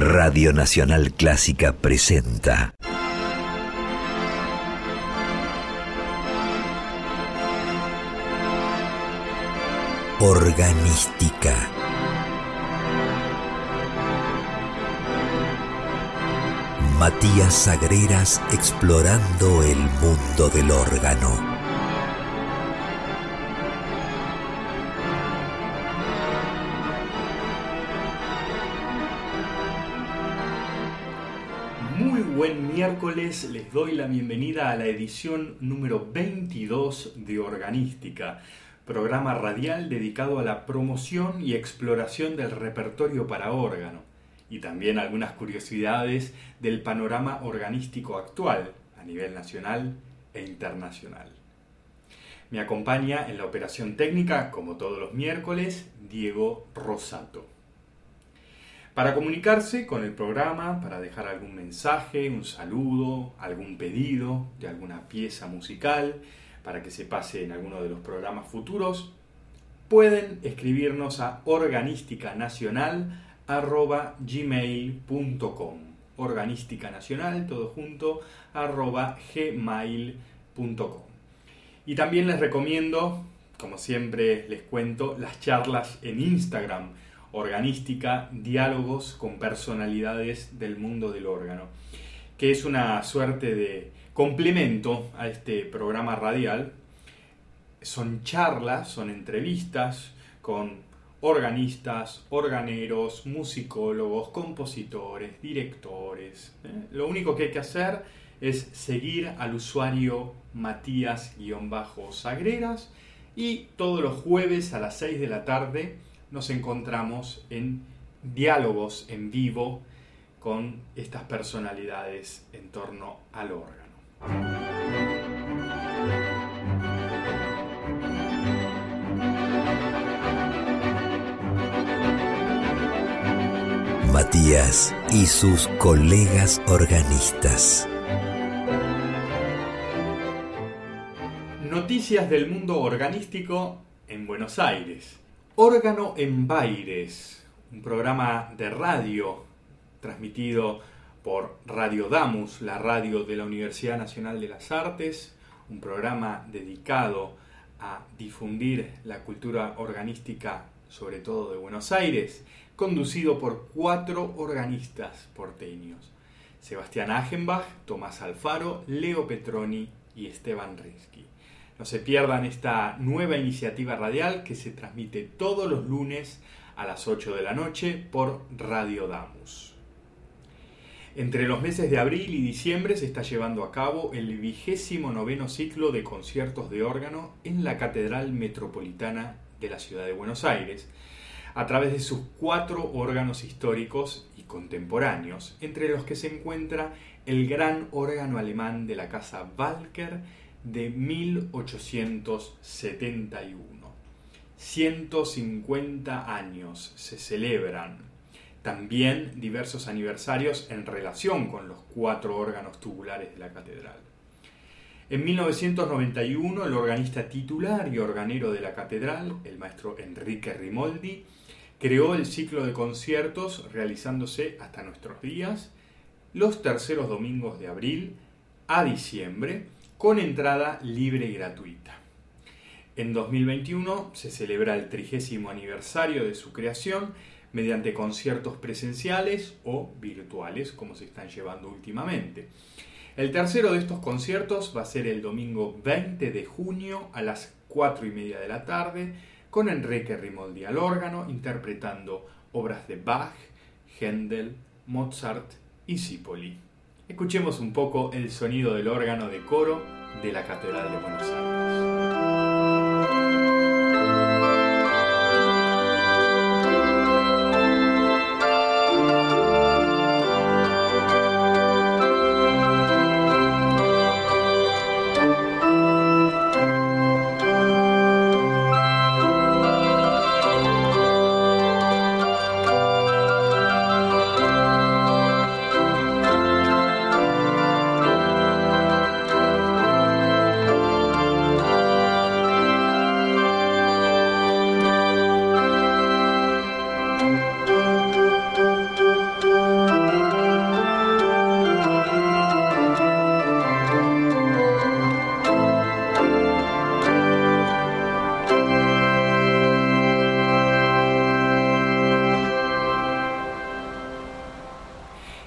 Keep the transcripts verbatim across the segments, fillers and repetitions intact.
Radio Nacional Clásica presenta Organística. Matías Sagreras explorando el mundo del órgano. Buen miércoles, les doy la bienvenida a la edición número veintidós de Organística, programa radial dedicado a la promoción y exploración del repertorio para órgano, y también algunas curiosidades del panorama organístico actual a nivel nacional e internacional. Me acompaña en la operación técnica, como todos los miércoles, Diego Rosato. Para comunicarse con el programa, para dejar algún mensaje, un saludo, algún pedido de alguna pieza musical, para que se pase en alguno de los programas futuros, pueden escribirnos a organísticanacional arroba gmail punto com. Organísticanacional, todo junto, arroba gmail punto com. Y también les recomiendo, como siempre les cuento, las charlas en Instagram, Organística, diálogos con personalidades del mundo del órgano, que es una suerte de complemento a este programa radial. Son charlas, son entrevistas con organistas, organeros, musicólogos, compositores, directores. ¿eh? Lo único que hay que hacer es seguir al usuario Matías-Sagreras y todos los jueves a las seis de la tarde nos encontramos en diálogos en vivo con estas personalidades en torno al órgano. Matías y sus colegas organistas. Noticias del mundo organístico en Buenos Aires. Órgano en Baires, un programa de radio transmitido por Radio Damus, la radio de la Universidad Nacional de las Artes, un programa dedicado a difundir la cultura organística, sobre todo de Buenos Aires, conducido por cuatro organistas porteños: Sebastián Achenbach, Tomás Alfaro, Leo Petroni y Esteban Rinsky. No se pierdan esta nueva iniciativa radial que se transmite todos los lunes a las ocho de la noche por Radio Damus. Entre los meses de abril y diciembre se está llevando a cabo el vigésimo noveno ciclo de conciertos de órgano en la Catedral Metropolitana de la Ciudad de Buenos Aires, a través de sus cuatro órganos históricos y contemporáneos, entre los que se encuentra el gran órgano alemán de la Casa Walker de mil ochocientos setenta y uno. ciento cincuenta años se celebran. También diversos aniversarios en relación con los cuatro órganos tubulares de la catedral. En mil novecientos noventa y uno, el organista titular y organero de la catedral, el maestro Enrique Rimoldi, creó el ciclo de conciertos realizándose hasta nuestros días los terceros domingos de abril a diciembre, con entrada libre y gratuita. En dos mil veintiuno se celebra el trigésimo aniversario de su creación mediante conciertos presenciales o virtuales, como se están llevando últimamente. El tercero de estos conciertos va a ser el domingo veinte de junio a las cuatro y media de la tarde, con Enrique Rimoldi al órgano, interpretando obras de Bach, Händel, Mozart y Zipoli. Escuchemos un poco el sonido del órgano de coro de la Catedral de Buenos Aires.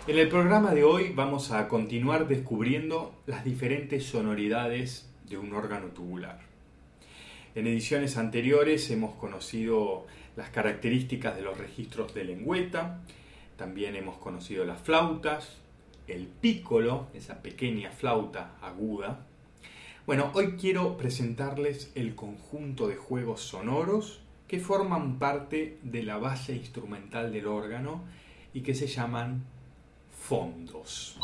En el programa de hoy vamos a continuar descubriendo las diferentes sonoridades de un órgano tubular. En ediciones anteriores hemos conocido las características de los registros de lengüeta, también hemos conocido las flautas, el pícolo, esa pequeña flauta aguda. Bueno, hoy quiero presentarles el conjunto de juegos sonoros que forman parte de la base instrumental del órgano y que se llaman fondos.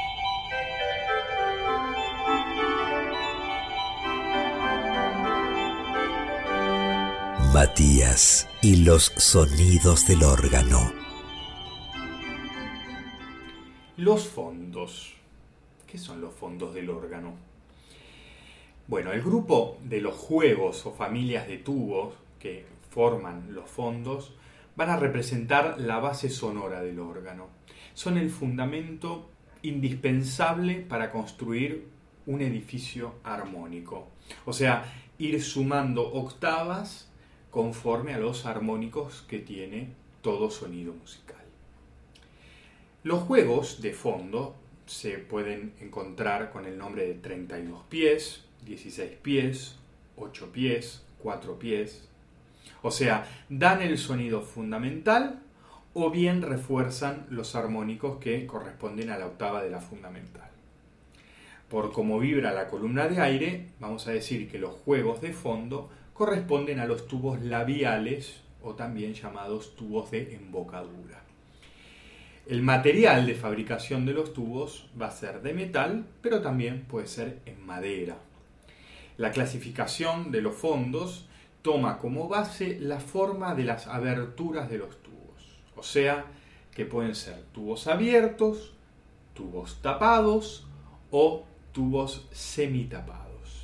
Matías y los sonidos del órgano. Los fondos. ¿Qué son los fondos del órgano? Bueno, el grupo de los juegos o familias de tubos que forman los fondos van a representar la base sonora del órgano. Son el fundamento indispensable para construir un edificio armónico. O sea, ir sumando octavas conforme a los armónicos que tiene todo sonido musical. Los juegos de fondo se pueden encontrar con el nombre de treinta y dos pies, dieciséis pies, ocho pies, cuatro pies. O sea, dan el sonido fundamental o bien refuerzan los armónicos que corresponden a la octava de la fundamental. Por cómo vibra la columna de aire, vamos a decir que los juegos de fondo corresponden a los tubos labiales o también llamados tubos de embocadura. El material de fabricación de los tubos va a ser de metal, pero también puede ser en madera. La clasificación de los fondos toma como base la forma de las aberturas de los tubos. O sea, que pueden ser tubos abiertos, tubos tapados o tubos semitapados.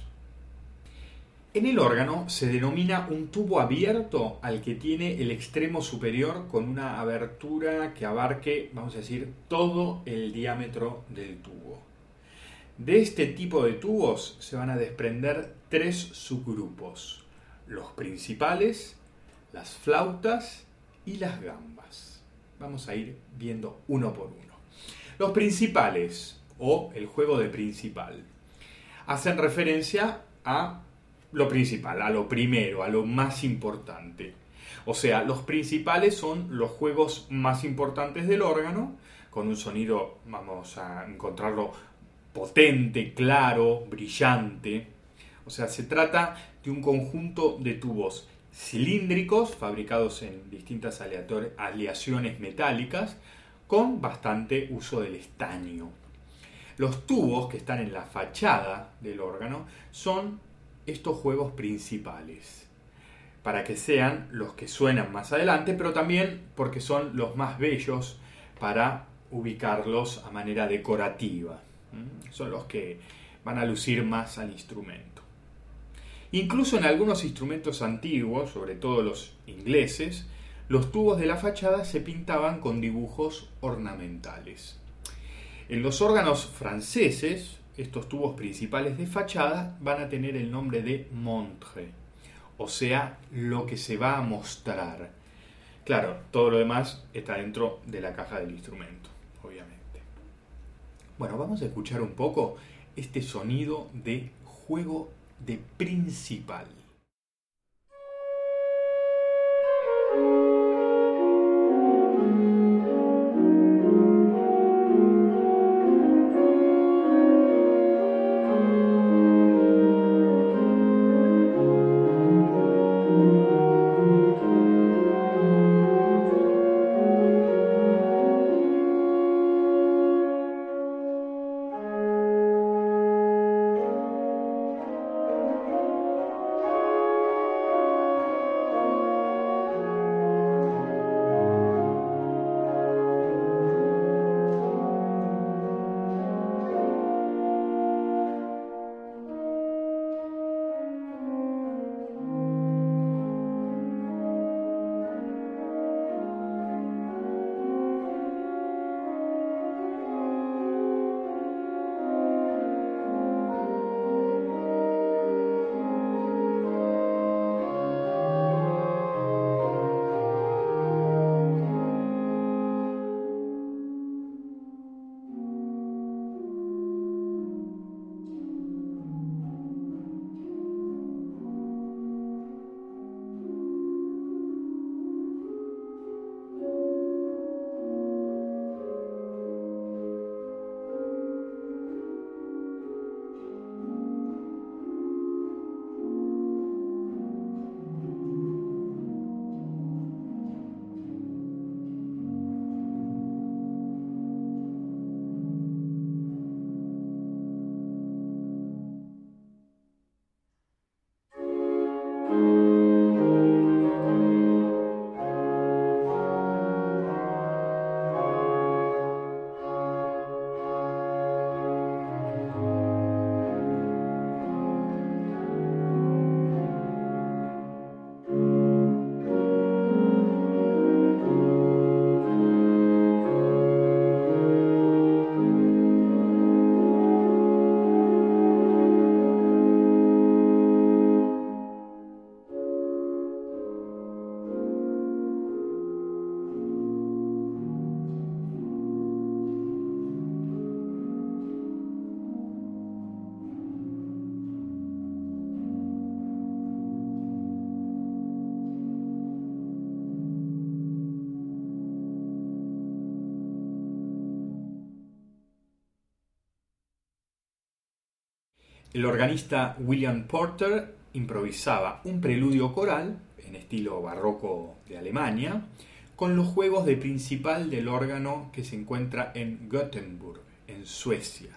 En el órgano se denomina un tubo abierto al que tiene el extremo superior con una abertura que abarque, vamos a decir, todo el diámetro del tubo. De este tipo de tubos se van a desprender tres subgrupos: los principales, las flautas y las gambas. Vamos a ir viendo uno por uno. Los principales, o el juego de principal, hacen referencia a lo principal, a lo primero, a lo más importante. O sea, los principales son los juegos más importantes del órgano, con un sonido, vamos a encontrarlo, potente, claro, brillante. O sea, se trata de un conjunto de tubos cilíndricos fabricados en distintas aleaciones metálicas con bastante uso del estaño. Los tubos que están en la fachada del órgano son estos juegos principales, para que sean los que suenan más adelante, pero también porque son los más bellos para ubicarlos a manera decorativa. Son los que van a lucir más al instrumento. Incluso en algunos instrumentos antiguos, sobre todo los ingleses, los tubos de la fachada se pintaban con dibujos ornamentales. En los órganos franceses, estos tubos principales de fachada van a tener el nombre de montre, o sea, lo que se va a mostrar. Claro, todo lo demás está dentro de la caja del instrumento, obviamente. Bueno, vamos a escuchar un poco este sonido de juego de principal. el organista William Porter improvisaba un preludio coral en estilo barroco de Alemania con los juegos de principal del órgano que se encuentra en Gothenburg, en Suecia.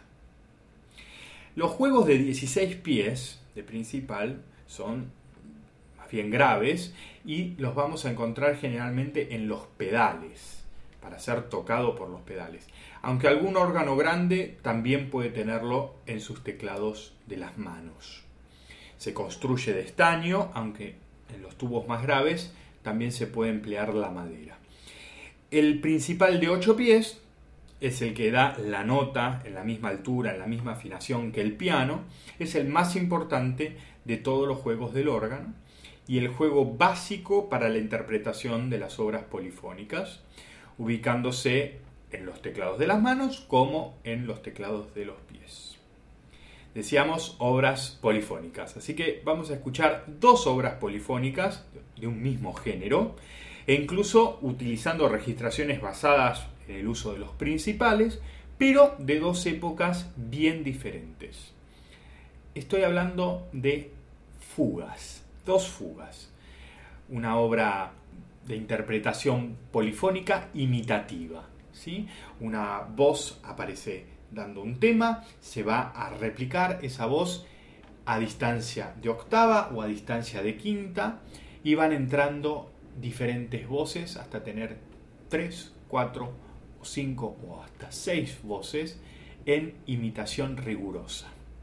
Los juegos de dieciséis pies de principal son más bien graves y los vamos a encontrar generalmente en los pedales, para ser tocado por los pedales. Aunque algún órgano grande también puede tenerlo en sus teclados de las manos. Se construye de estaño, aunque en los tubos más graves también se puede emplear la madera. El principal de ocho pies es el que da la nota en la misma altura, en la misma afinación que el piano. Es el más importante de todos los juegos del órgano y el juego básico para la interpretación de las obras polifónicas, ubicándose en los teclados de las manos como en los teclados de los pies. Decíamos obras polifónicas, así que vamos a escuchar dos obras polifónicas de un mismo género e incluso utilizando registraciones basadas en el uso de los principales, pero de dos épocas bien diferentes. Estoy hablando de fugas, dos fugas, una obra de interpretación polifónica imitativa, ¿sí? Una voz aparece dando un tema, se va a replicar esa voz a distancia de octava o a distancia de quinta y van entrando diferentes voces hasta tener tres, cuatro o cinco o hasta seis voces en imitación rigurosa.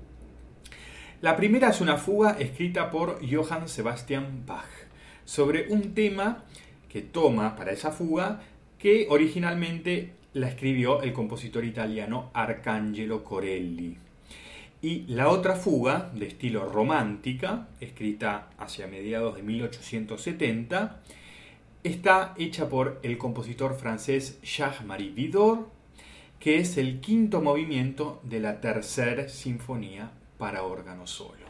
La primera es una fuga escrita por Johann Sebastian Bach sobre un tema que toma para esa fuga que originalmente la escribió el compositor italiano Arcangelo Corelli. Y la otra fuga, de estilo romántica, escrita hacia mediados de mil ochocientos setenta, está hecha por el compositor francés Jacques-Marie Widor, que es el quinto movimiento de la tercera sinfonía para órgano solo.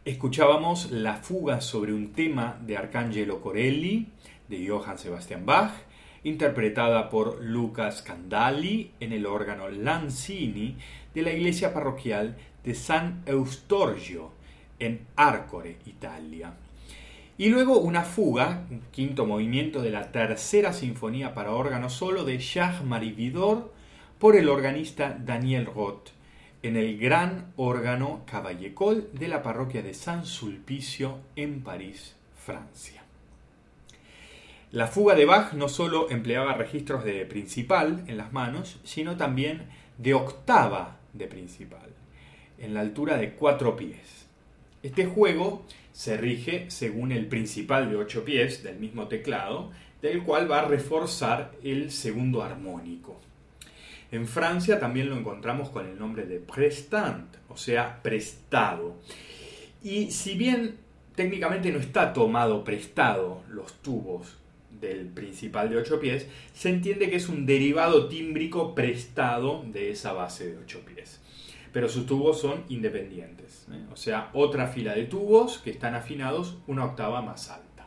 Escuchábamos la fuga sobre un tema de Arcangelo Corelli, de Johann Sebastian Bach, interpretada por Luca Scandalli en el órgano Lanzini de la iglesia parroquial de San Eustorgio en Arcore, Italia. Y luego una fuga, un quinto movimiento de la tercera sinfonía para órgano solo de Charles-Marie Widor por el organista Daniel Roth en el gran órgano Cavaillé-Coll de la parroquia de San Sulpicio en París, Francia. La fuga de Bach no solo empleaba registros de principal en las manos, sino también de octava de principal, en la altura de cuatro pies. Este juego se rige según el principal de ocho pies del mismo teclado, del cual va a reforzar el segundo armónico. En Francia también lo encontramos con el nombre de prestant, o sea, prestado. Y si bien técnicamente no está tomado prestado los tubos del principal de ocho pies, se entiende que es un derivado tímbrico prestado de esa base de ocho pies. Pero sus tubos son independientes, ¿eh? O sea, otra fila de tubos que están afinados una octava más alta.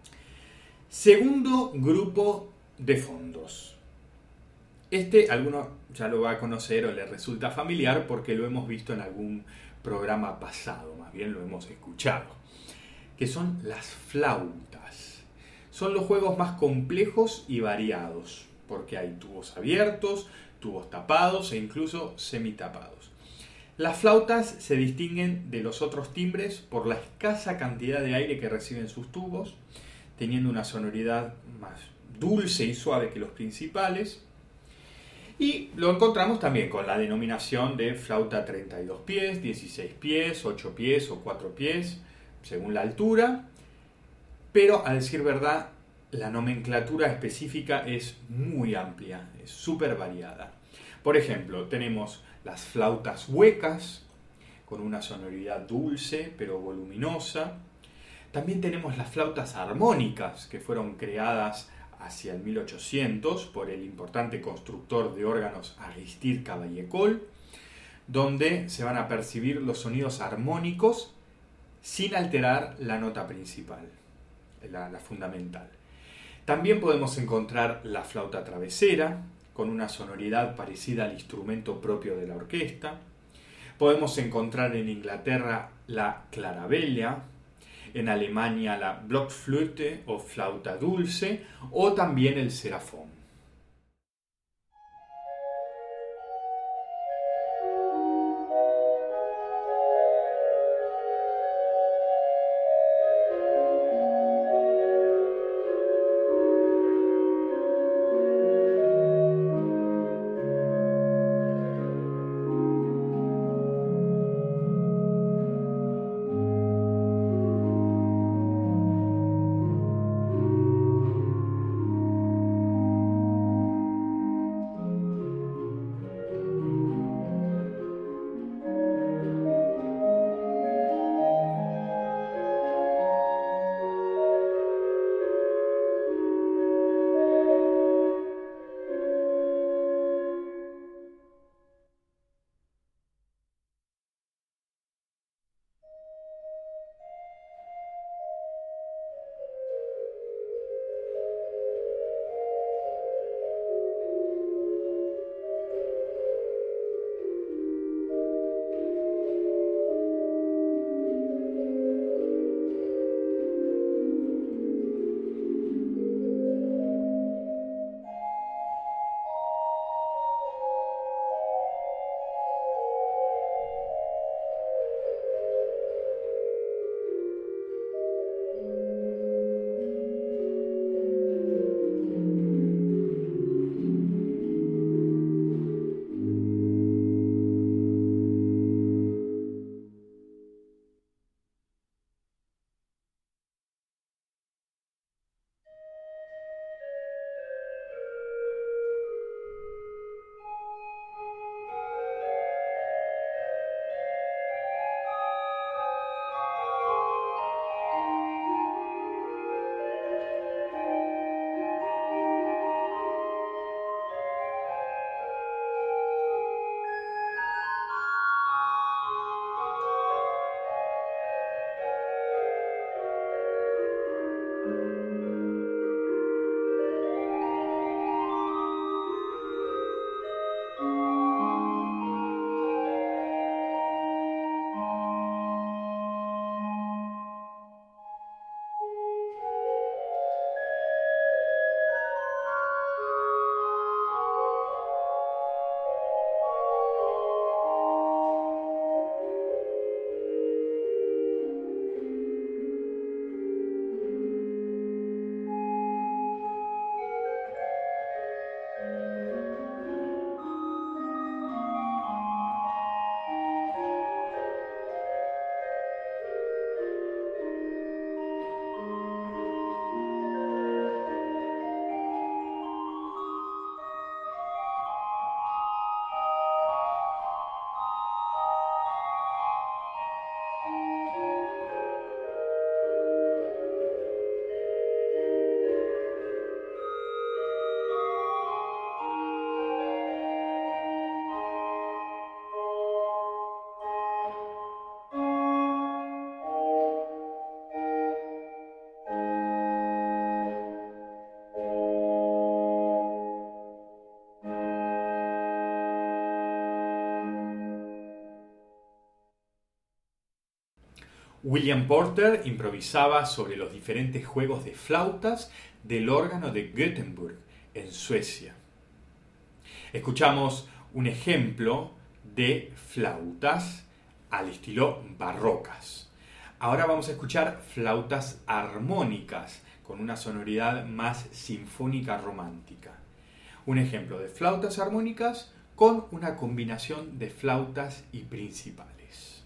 Segundo grupo de fondos. Este alguno ya lo va a conocer o le resulta familiar porque lo hemos visto en algún programa pasado, más bien lo hemos escuchado, que son las flautas. Son los juegos más complejos y variados, porque hay tubos abiertos, tubos tapados e incluso semitapados. Las flautas se distinguen de los otros timbres por la escasa cantidad de aire que reciben sus tubos, teniendo una sonoridad más dulce y suave que los principales. Y lo encontramos también con la denominación de flauta treinta y dos pies, dieciséis pies, ocho pies o cuatro pies, según la altura. Pero, a decir verdad, la nomenclatura específica es muy amplia, es súper variada. Por ejemplo, tenemos las flautas huecas, con una sonoridad dulce pero voluminosa. También tenemos las flautas armónicas, que fueron creadas hacia el mil ochocientos por el importante constructor de órganos Aristide Cavaillé-Coll, donde se van a percibir los sonidos armónicos sin alterar la nota principal, la, la fundamental. También podemos encontrar la flauta travesera, con una sonoridad parecida al instrumento propio de la orquesta. Podemos encontrar en Inglaterra la claravella, en Alemania la Blockflöte o flauta dulce, o también el serafón. William Porter improvisaba sobre los diferentes juegos de flautas del órgano de Göteborg, en Suecia. Escuchamos un ejemplo de flautas al estilo barrocas. Ahora vamos a escuchar flautas armónicas con una sonoridad más sinfónica romántica. Un ejemplo de flautas armónicas con una combinación de flautas y principales.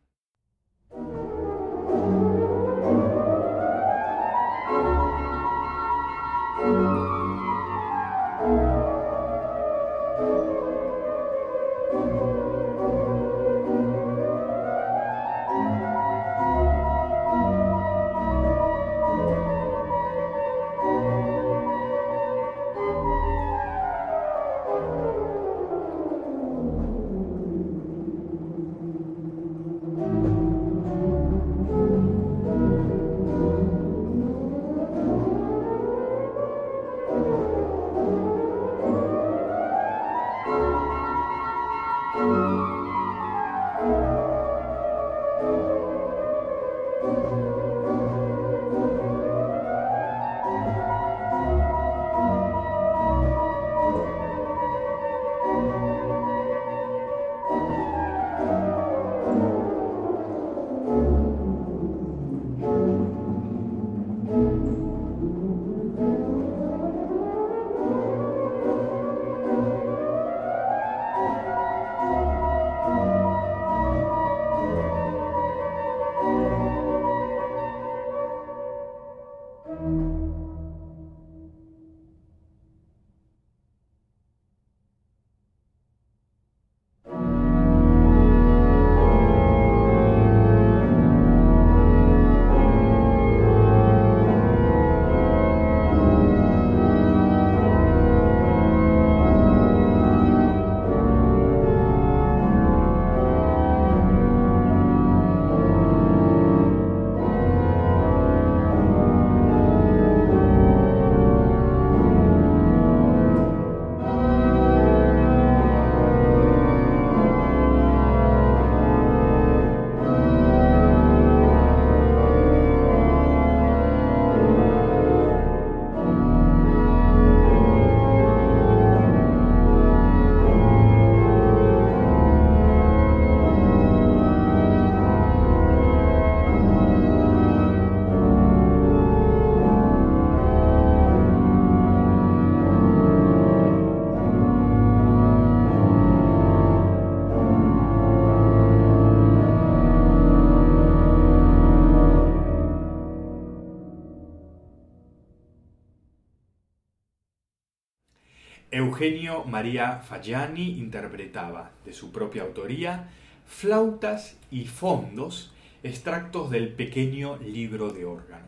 Eugenio María Faggiani interpretaba, de su propia autoría, flautas y fondos, extractos del pequeño libro de órgano.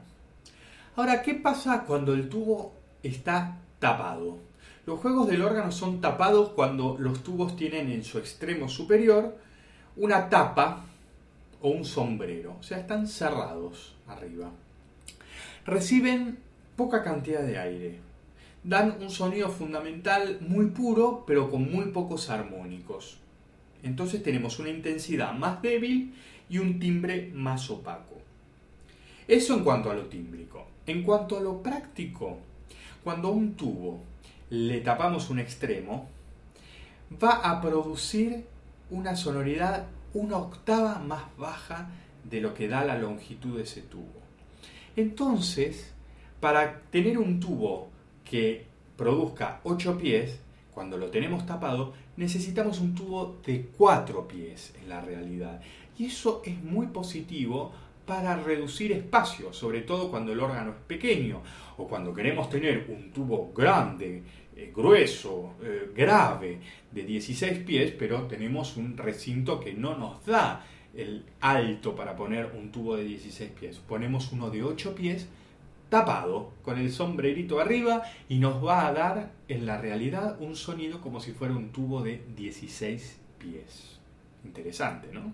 Ahora, ¿qué pasa cuando el tubo está tapado? Los juegos del órgano son tapados cuando los tubos tienen en su extremo superior una tapa o un sombrero, o sea, están cerrados arriba. Reciben poca cantidad de aire. Dan un sonido fundamental muy puro, pero con muy pocos armónicos. Entonces tenemos una intensidad más débil y un timbre más opaco. Eso en cuanto a lo tímbrico. En cuanto a lo práctico, cuando a un tubo le tapamos un extremo, va a producir una sonoridad una octava más baja de lo que da la longitud de ese tubo. Entonces, para tener un tubo que produzca ocho pies, cuando lo tenemos tapado, necesitamos un tubo de cuatro pies en la realidad. Y eso es muy positivo para reducir espacio, sobre todo cuando el órgano es pequeño, o cuando queremos tener un tubo grande, eh, grueso, eh, grave, de dieciséis pies, pero tenemos un recinto que no nos da el alto para poner un tubo de dieciséis pies. Ponemos uno de ocho pies, tapado, con el sombrerito arriba, y nos va a dar en la realidad un sonido como si fuera un tubo de dieciséis pies. Interesante, ¿no?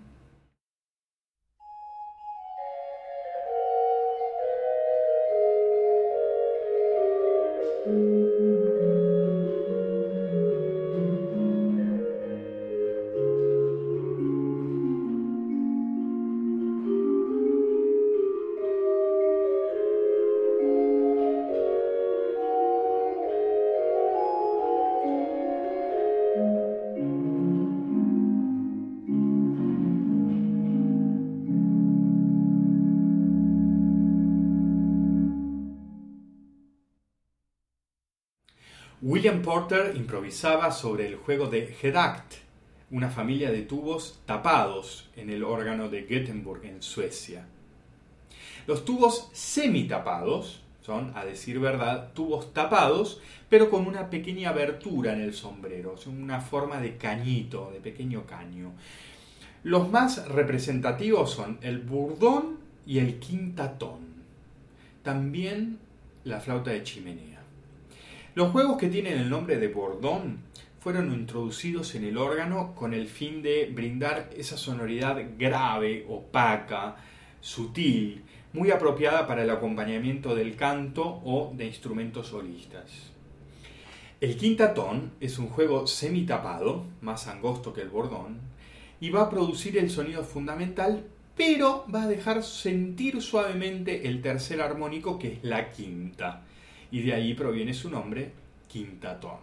William Porter improvisaba sobre el juego de Gedakt, una familia de tubos tapados en el órgano de Göteborg en Suecia. Los tubos semitapados son, a decir verdad, tubos tapados, pero con una pequeña abertura en el sombrero, una forma de cañito, de pequeño caño. Los más representativos son el bourdon y el quintatón. También la flauta de chimenea. Los juegos que tienen el nombre de bourdon fueron introducidos en el órgano con el fin de brindar esa sonoridad grave, opaca, sutil, muy apropiada para el acompañamiento del canto o de instrumentos solistas. El quintatón es un juego semitapado, más angosto que el bourdon, y va a producir el sonido fundamental, pero va a dejar sentir suavemente el tercer armónico, que es la quinta, y de ahí proviene su nombre, quintatón.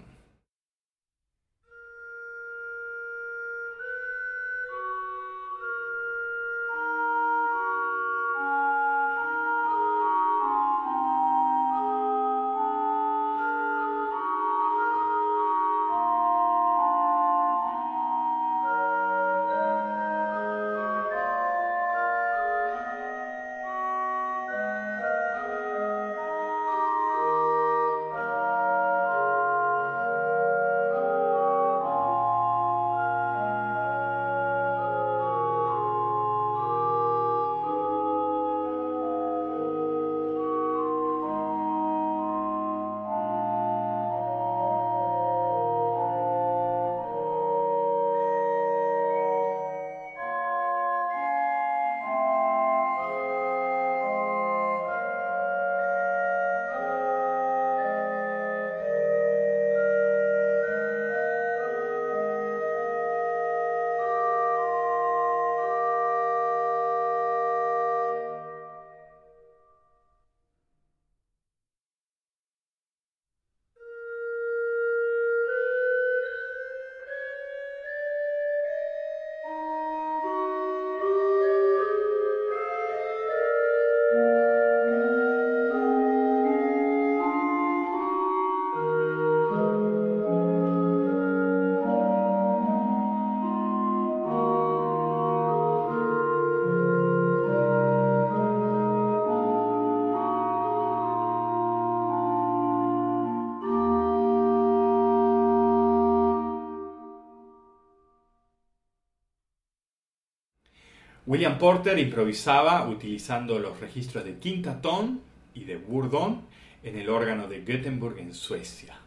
William Porter improvisaba utilizando los registros de quintatón y de bourdon en el órgano de Göteborg en Suecia.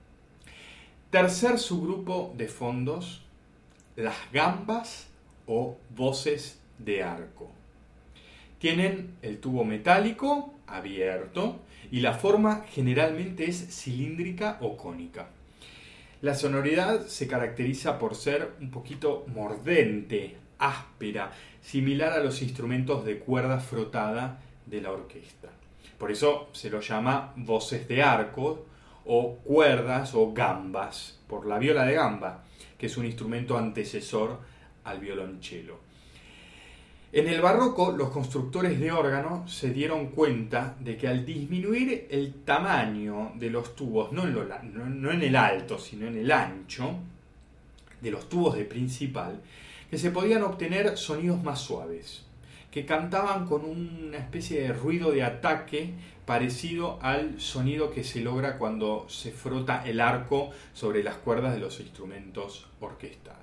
Tercer subgrupo de fondos, las gambas o voces de arco. Tienen el tubo metálico abierto y la forma generalmente es cilíndrica o cónica. La sonoridad se caracteriza por ser un poquito mordente, áspera, similar a los instrumentos de cuerda frotada de la orquesta. Por eso se lo llama voces de arco o cuerdas o gambas, por la viola de gamba, que es un instrumento antecesor al violonchelo. En el barroco, los constructores de órgano se dieron cuenta de que al disminuir el tamaño de los tubos, no en, lo, no, no en el alto, sino en el ancho, de los tubos de principal, que se podían obtener sonidos más suaves, que cantaban con una especie de ruido de ataque parecido al sonido que se logra cuando se frota el arco sobre las cuerdas de los instrumentos orquestales.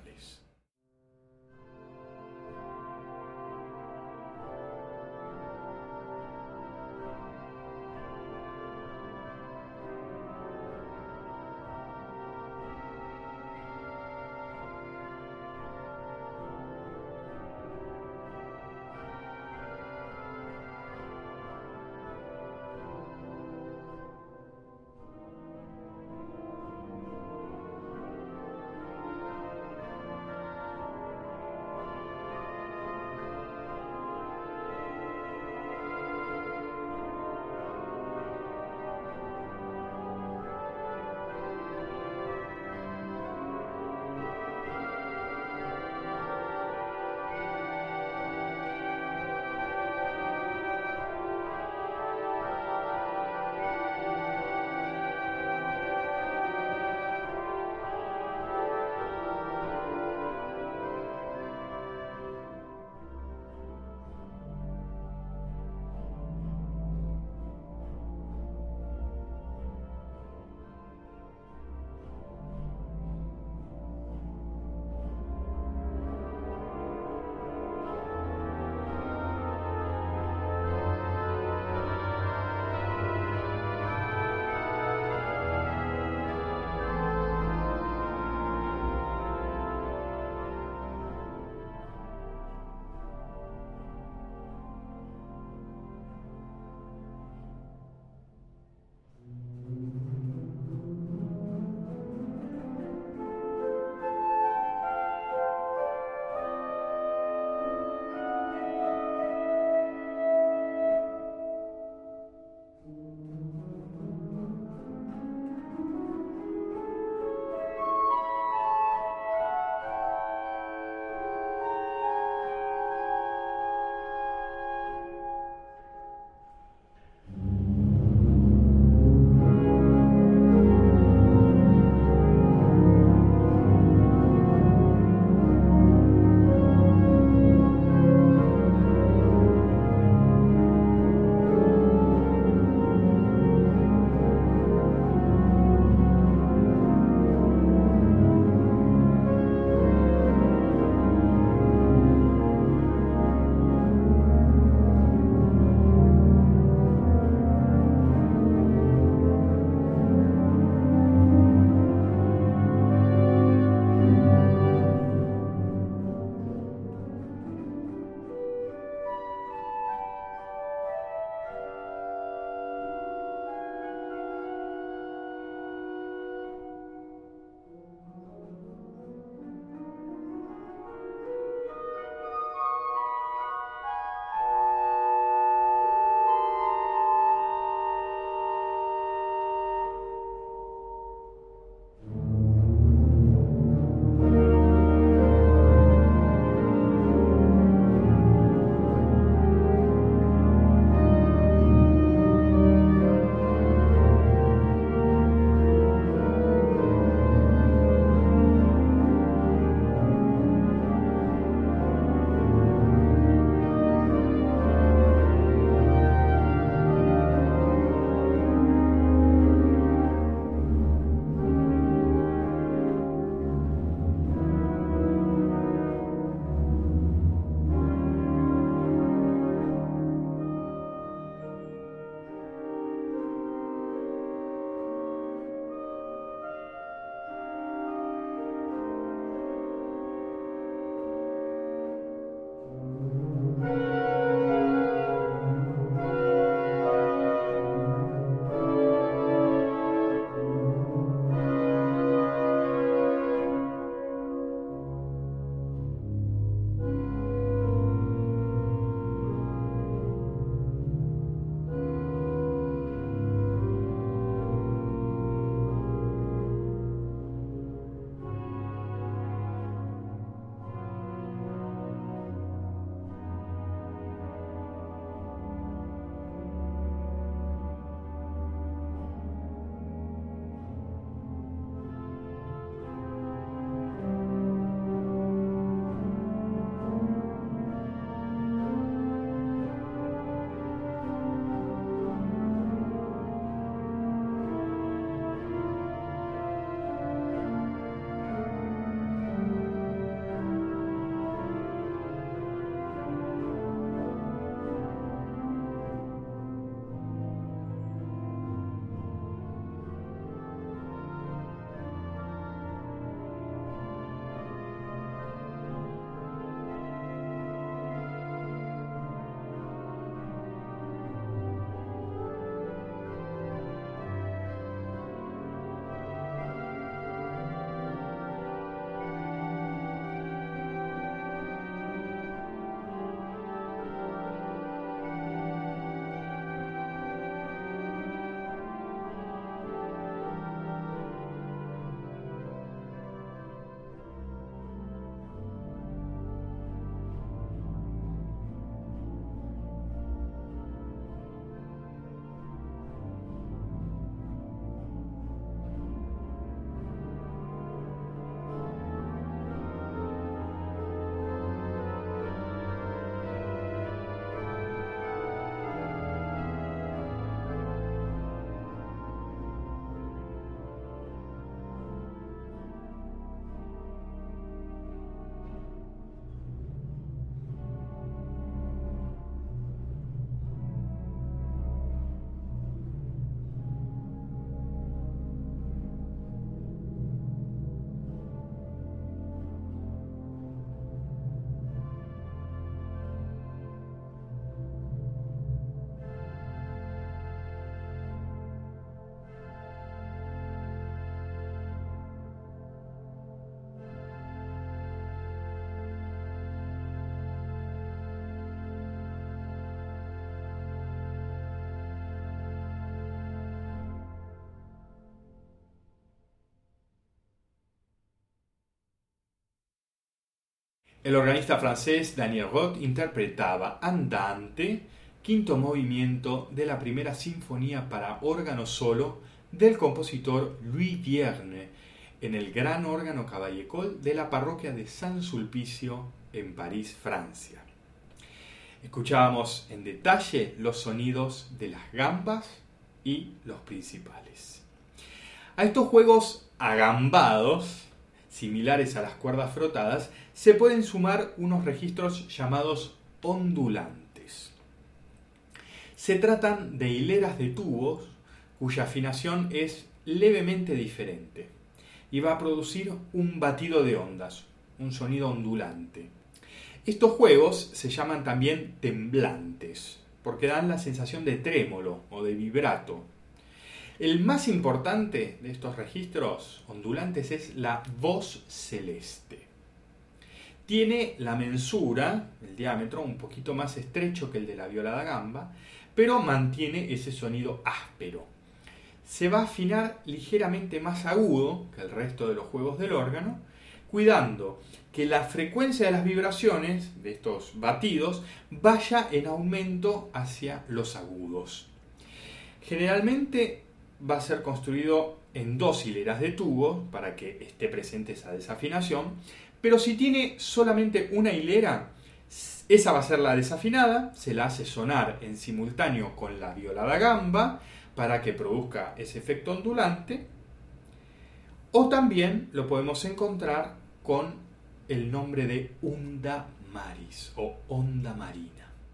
El organista francés Daniel Roth interpretaba Andante, quinto movimiento de la primera sinfonía para órgano solo del compositor Louis Vierne, en el gran órgano Cavaillé-Coll de la parroquia de Saint-Sulpicio en París, Francia. Escuchábamos en detalle los sonidos de las gambas y los principales. A estos juegos agambados, similares a las cuerdas frotadas, se pueden sumar unos registros llamados ondulantes. Se tratan de hileras de tubos cuya afinación es levemente diferente y va a producir un batido de ondas, un sonido ondulante. Estos juegos se llaman también temblantes porque dan la sensación de trémolo o de vibrato. El más importante de estos registros ondulantes es la voz celeste. Tiene la mensura, el diámetro, un poquito más estrecho que el de la viola da gamba, pero mantiene ese sonido áspero. Se va a afinar ligeramente más agudo que el resto de los juegos del órgano, cuidando que la frecuencia de las vibraciones de estos batidos vaya en aumento hacia los agudos. Generalmente va a ser construido en dos hileras de tubos para que esté presente esa desafinación, pero si tiene solamente una hilera, esa va a ser la desafinada, se la hace sonar en simultáneo con la viola da gamba para que produzca ese efecto ondulante, o también lo podemos encontrar con el nombre de onda maris o onda marina.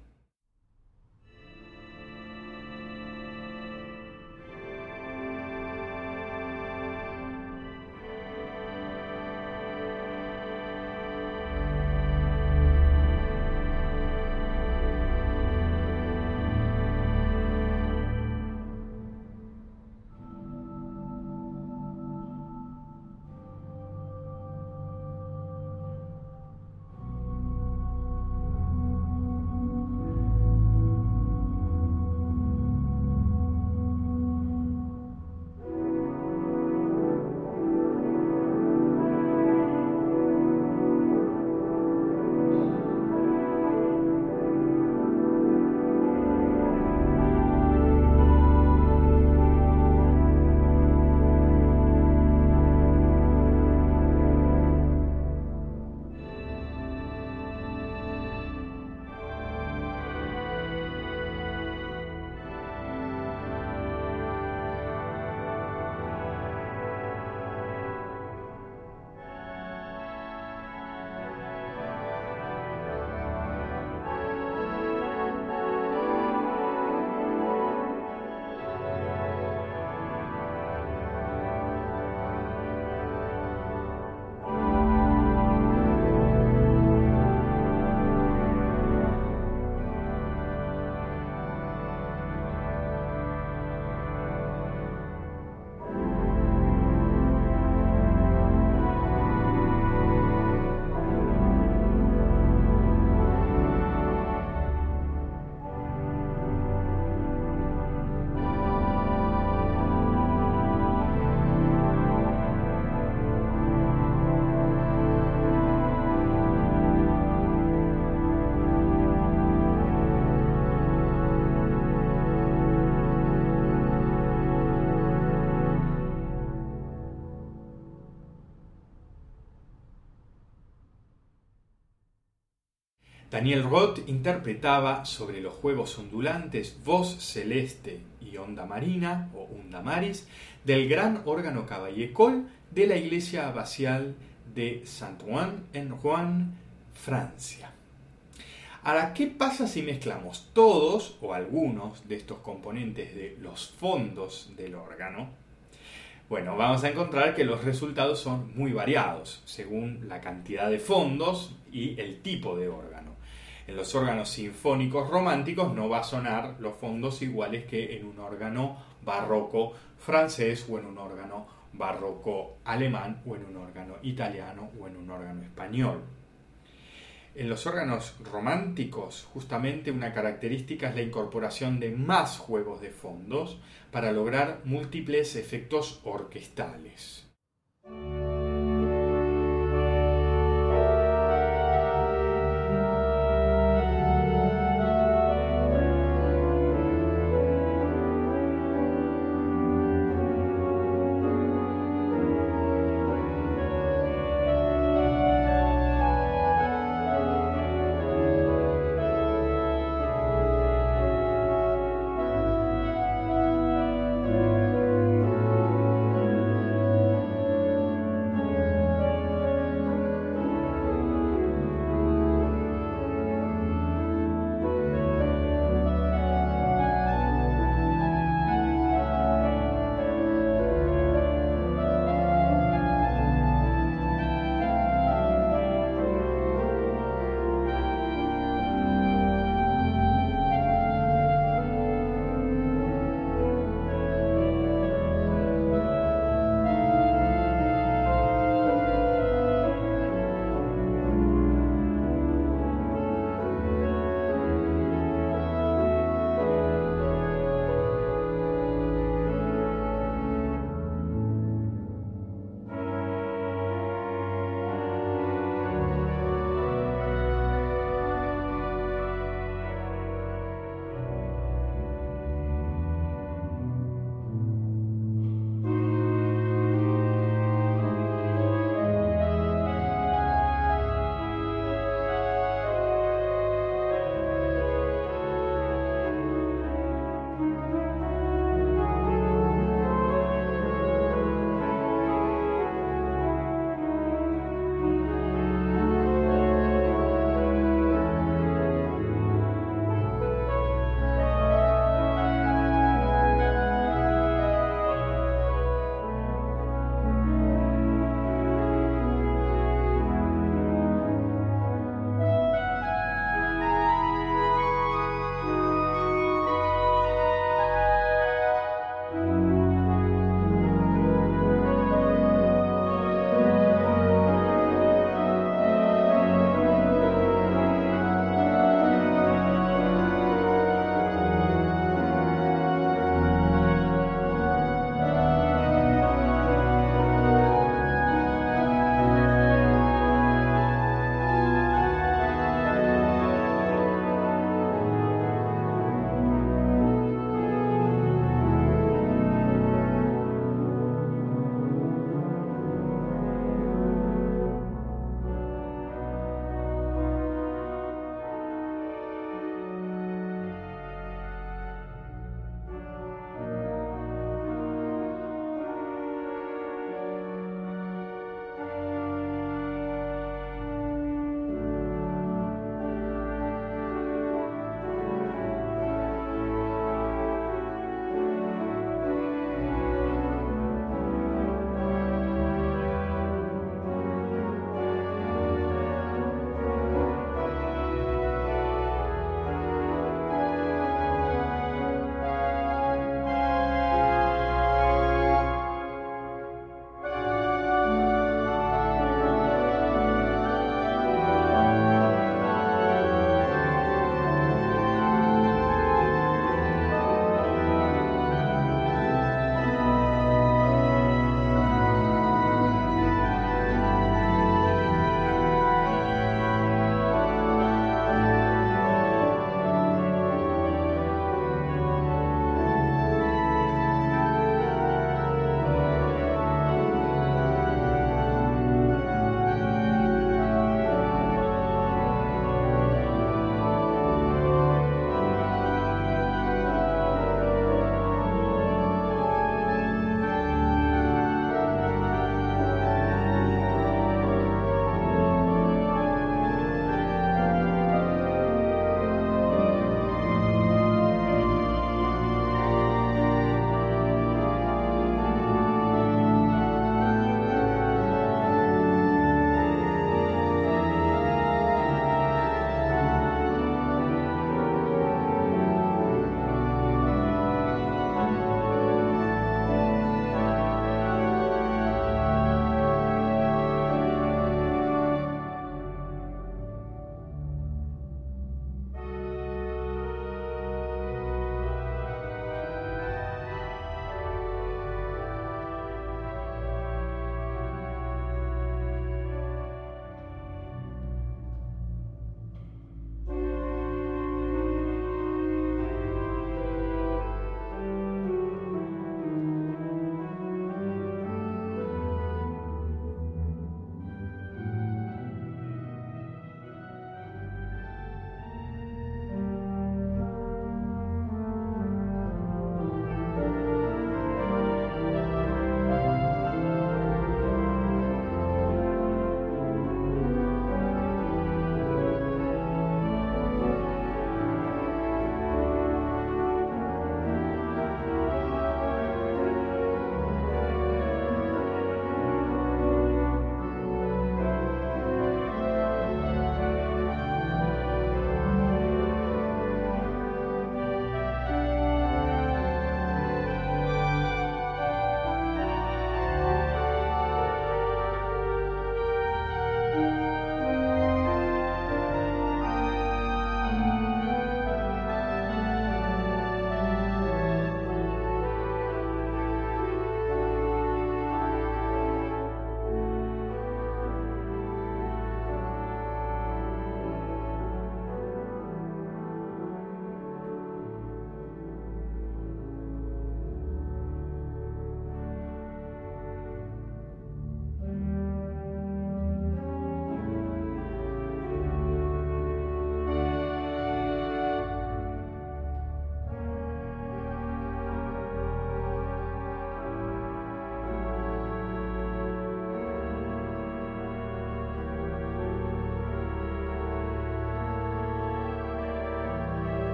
Daniel Roth interpretaba sobre los juegos ondulantes Voz Celeste y Onda Marina o Onda Maris del gran órgano Cavaillé-Coll de la iglesia abacial de Saint-Ouen en Rouen, Francia. Ahora, ¿qué pasa si mezclamos todos o algunos de estos componentes de los fondos del órgano? Bueno, vamos a encontrar que los resultados son muy variados según la cantidad de fondos y el tipo de órgano. En los órganos sinfónicos románticos no va a sonar los fondos iguales que en un órgano barroco francés o en un órgano barroco alemán o en un órgano italiano o en un órgano español. En los órganos románticos, justamente una característica es la incorporación de más juegos de fondos para lograr múltiples efectos orquestales.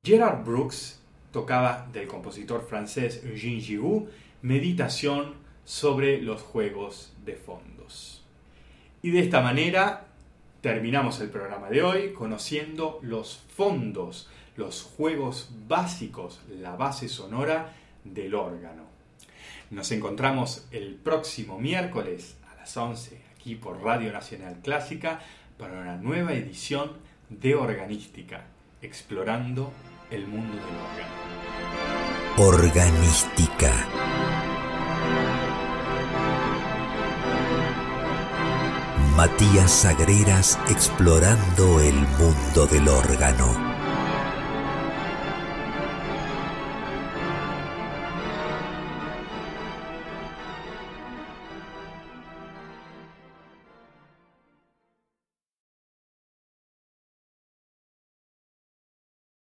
Gerard Brooks tocaba del compositor francés Eugène Giroux Meditación sobre los juegos de fondos. Y de esta manera terminamos el programa de hoy conociendo los fondos, los juegos básicos, la base sonora del órgano. Nos encontramos el próximo miércoles a las once aquí por Radio Nacional Clásica para una nueva edición de Organística, explorando el mundo del órgano. Organística. Matías Sagreras explorando el mundo del órgano.